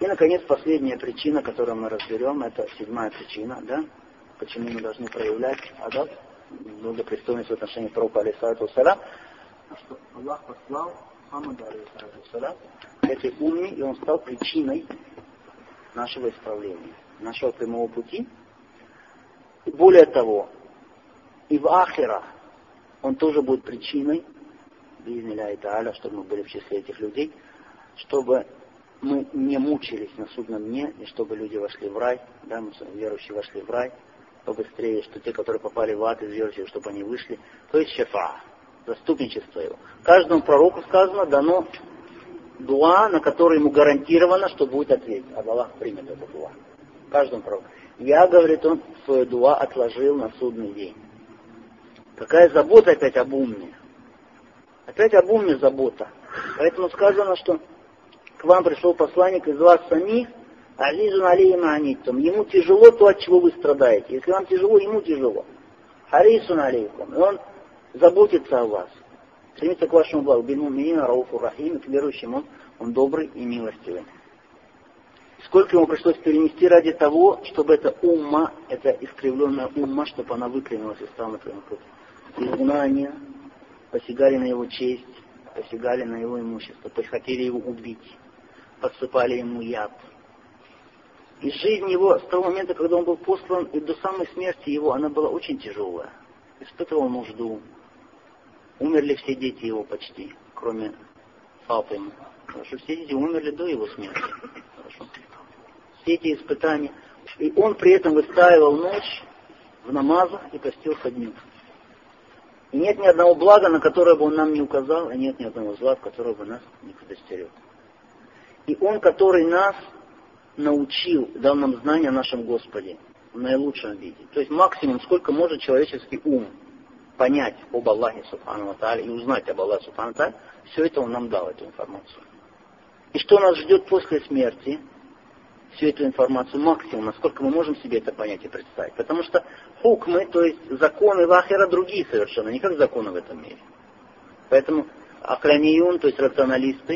И, наконец, последняя причина, которую мы разберем, это 7-я причина, да, почему мы должны проявлять адаб, благопристойность в отношении пророка, алейхиссалату вассалям, что Аллах послал Мухаммаду, алейхиссалату вассалям, этой умме, и он стал причиной нашего исправления, нашего прямого пути. И более того, и в ахира он тоже будет причиной, би'изниляхи тааля, чтобы мы были в числе этих людей, чтобы мы не мучились на судном дне, и чтобы люди вошли в рай, да, верующие вошли в рай побыстрее, что те, которые попали в ад из верующих, чтобы они вышли. То есть шафа, заступничество его. Каждому пророку сказано, дано дуа, на который ему гарантировано, что будет ответ. А Аллах примет это дуа. Каждому пророку. Я, говорит он, свое дуа отложил на судный день. Какая забота опять об умме. Опять об умме забота. Поэтому сказано, что к вам пришел посланник из вас самих, азизун алейхим анитум. Ему тяжело то, от чего вы страдаете. Если вам тяжело, ему тяжело. Харисун алейкум. И он заботится о вас. Стремится к вашему благу. Бил-муминина рауфу рахим. К верующим он добрый и милостивый. Сколько ему пришлось перенести ради того, чтобы эта умма, эта искривленная умма, чтобы она выклинилась и стала на прямой путь. Изгнания, посягали на его честь, посягали на его имущество, хотели его убить, подсыпали ему яд. И жизнь его с того момента, когда он был послан, и до самой смерти его, она была очень тяжелая. Испытывал нужду. Умерли все дети его почти, кроме Фатимы. Потому что все дети умерли до его смерти. Хорошо. Все эти испытания. И он при этом выстаивал ночь в намазах и постился днем. И нет ни одного блага, на которое бы он нам не указал, и нет ни одного зла, в которое бы нас не предостерег. И он, который нас научил, дал нам знания о нашем Господе в наилучшем виде. То есть максимум, сколько может человеческий ум понять об Аллахе Субхану ва Тааля и узнать об Аллахе Субхану ва Тааля, все это он нам дал, эту информацию. И что нас ждет после смерти, всю эту информацию, максимум, насколько мы можем себе это понять и представить. Потому что хукмы, то есть законы в ахира другие совершенно, не как законы в этом мире. Поэтому акляниюн, то есть рационалисты,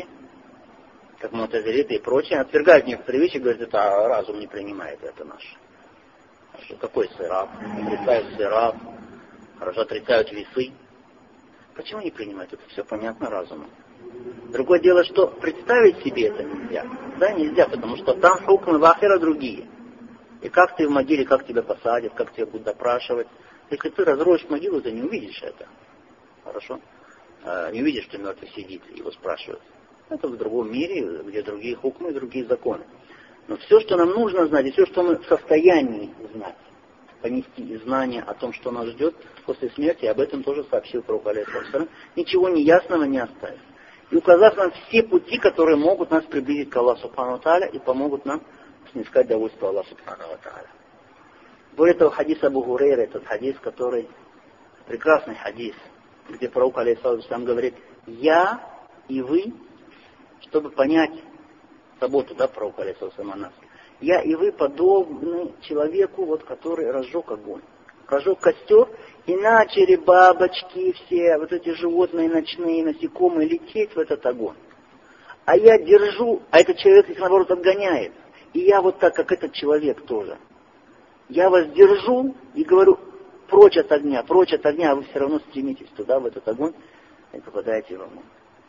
как мутазилиты и прочие, отвергают некоторые вещи, говорят, это разум не принимает, это наше. Что какой сират? Отрицают сират, хорошо, отрицают весы. Почему не принимают? Это все понятно разумом. Другое дело, что представить себе это нельзя. Да, нельзя, потому что там хукмы в ахира другие. И как ты в могиле, как тебя посадят, как тебя будут допрашивать. Если ты разроешь могилу, ты не увидишь это. Хорошо? Не увидишь, что мертвый сидит, его спрашивают. Это в другом мире, где другие хукмы и другие законы. Но все, что нам нужно знать, и все, что мы в состоянии знать, понести знания о том, что нас ждет после смерти, об этом тоже сообщил пророк, алейхиссалям, ничего неясного не оставив. И указав нам все пути, которые могут нас приблизить к Аллаху Субхану ва Тааля и помогут нам снискать довольство Аллаха Субхану ва Тааля. Более того, хадис Абу Хурейра, этот хадис, который прекрасный хадис, где пророк, алейхиссалям, говорит, я и вы, чтобы понять заботу, да, пророка, алейхиссалям, о нас, я и вы подобны человеку, вот, который разжег огонь. Разжег костер, и начали бабочки все, вот эти животные ночные, насекомые, лететь в этот огонь. А я держу, а этот человек их, наоборот, отгоняет. И я вот так, как этот человек тоже. Я вас держу и говорю, прочь от огня, а вы все равно стремитесь туда, в этот огонь, и попадаете в огонь.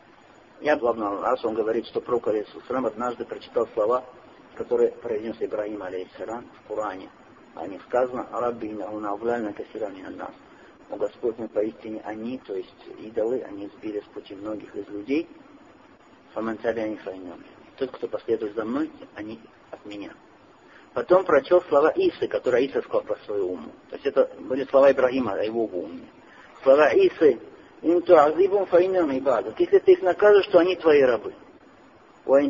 Я, главное, раз он говорит, что пророк, алейхиссалям, однажды прочитал слова, которые произнес Ибрахим, алейхиссалям, в Коране. О них сказано, «Рабби иннаху авляльна касира мин аннас». О Господь мой, поистине они, то есть идолы, они сбили с пути многих из людей. Фамантали они файнем. Тот, кто последует за мной, они от меня. Потом прочел слова Исы, которые Иса сказал про свою уму. То есть это были слова Ибрахима о его уме. Слова Исы, «Ин туазибум файнем ибадат». Если ты их накажешь, то они твои рабы. А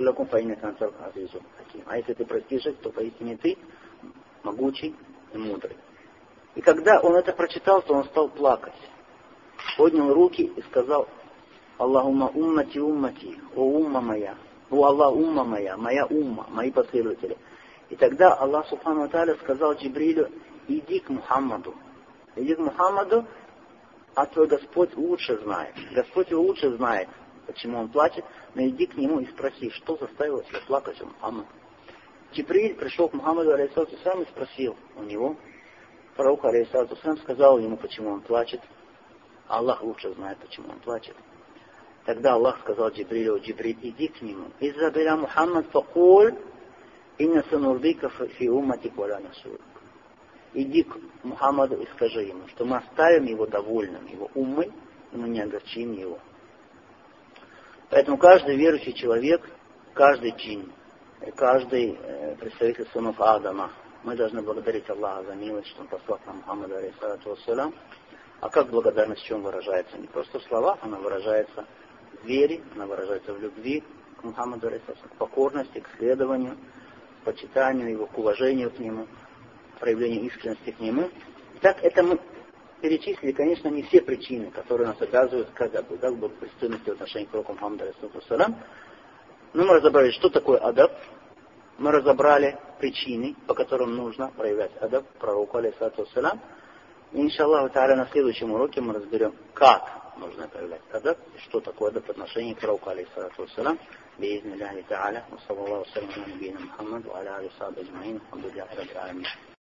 если ты простишь их, то поистине ты могучий и мудрый. И когда он это прочитал, то он стал плакать. Поднял руки и сказал, Аллахумма уммати уммати, о умма моя, о Аллах умма моя умма, мои последователи. И тогда Аллах Субхану ва Тааля сказал Джибрилю, иди к Мухаммаду, а твой Господь лучше знает. Господь его лучше знает, почему он плачет, но иди к нему и спроси, что заставило тебя плакать у Мухаммада. Джибриль пришел к Мухаммаду, алейхиссалату вассалям, и спросил у него. Пророк, алейхиссалату вассалям, сказал ему, почему он плачет. Аллах лучше знает, почему он плачет. Тогда Аллах сказал Джибрилю: Джибриль, иди к нему. Иззабиля Мухаммад факуль, инна санурбика фи умматик валя насур. Иди к Мухаммаду и скажи ему, что мы оставим его довольным, его умой, и мы не огорчим его. Поэтому каждый верующий человек, каждый джин, каждый представитель сынов Адама, мы должны благодарить Аллаха за милость, что он послал нам Мухаммада, алейхиссалату вассалям. А как благодарность в чем выражается? Не просто в словах, она выражается в вере, она выражается в любви к Мухаммаду, алейхиссалату, к покорности, к следованию, к почитанию его, к уважению к нему, проявлению искренности к нему. Итак, это мы перечислили, конечно, не все причины, которые нас обязывают к адабу, да, к благопристойности в отношении к пророку Мухаммаду, алейхиссалату вассалям. Но мы разобрали, что такое адаб. Мы разобрали причины, по которым нужно проявлять адаб пророку, алейхиссалату вассалям. И, иншаллаху та'аля, на следующем уроке мы разберем, как нужно проявлять адаб, и что такое адаб в отношении к пророку, алейхиссалату вассалям. Би'изни Аллахи та'аля, ва саллаллаху салям на набийна Мухаммад, ва аля алихи ва сахбихи аджмаин, алхамдулиллахи раббил аламин.